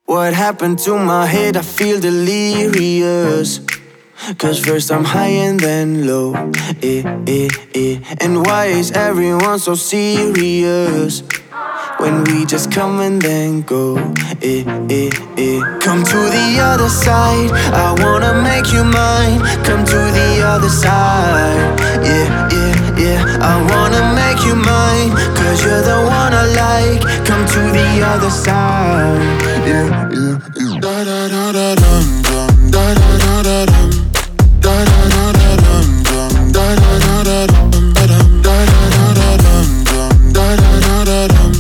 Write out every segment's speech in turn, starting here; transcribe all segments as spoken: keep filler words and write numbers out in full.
What happened to my head? I feel delirious. Cause first I'm high and then low, eh, eh, eh. And why is everyone so serious when we just come and then go, eh, eh, eh. Come to the other side, I wanna make you mine. Come to the other side, yeah, yeah, yeah. I wanna make you mine, cause you're the one I like. Come to the other side, yeah, yeah, yeah. Da da da da dum dum, da da da da dum, da da da da dum dum, da da da da dum, da da da da dum dum, da da da da dum.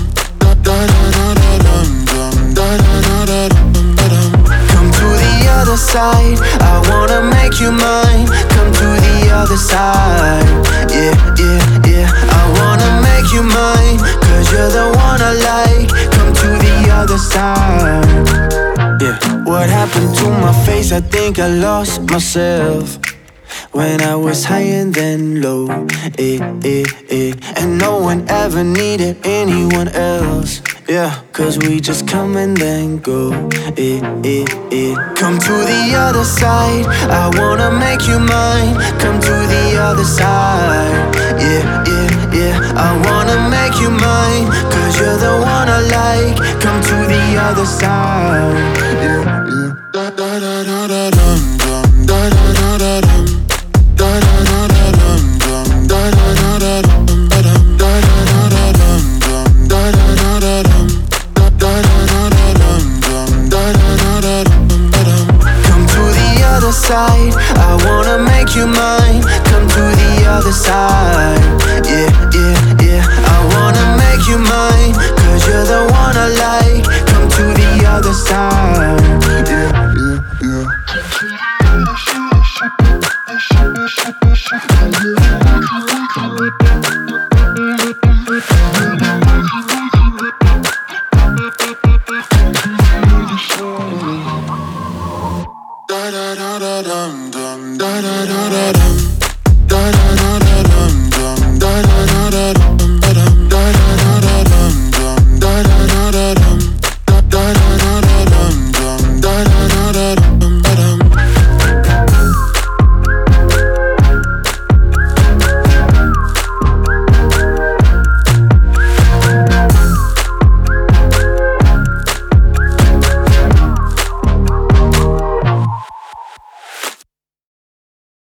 Come to the other side, I wanna make you mine. Come to the other side, yeah, yeah, yeah. I wanna make you mine, cause you're the one I like. Come to the other side, yeah. What happened to my face? I think I lost myself when I was high and then low, eh, eh, eh. And no one ever needed anyone else, yeah. Cause we just come and then go, eh, eh, eh. Come to the other side, I wanna make you mine. Come to the other side, yeah, yeah, yeah. I wanna make you mine, cause you're the one I like. Come to the other side, yeah, yeah. Da da da da da dum dum, da da da da dum. Da da da da dum dum, da da da da dum, da da da da dum dum, da da da da dum, da da da da dum dum, da da da da dum, da dum. Come to the other side, I wanna make you mine. Come to the other side, yeah, yeah, yeah. I wanna make you mine, cause you're the one I like. Come to the other side.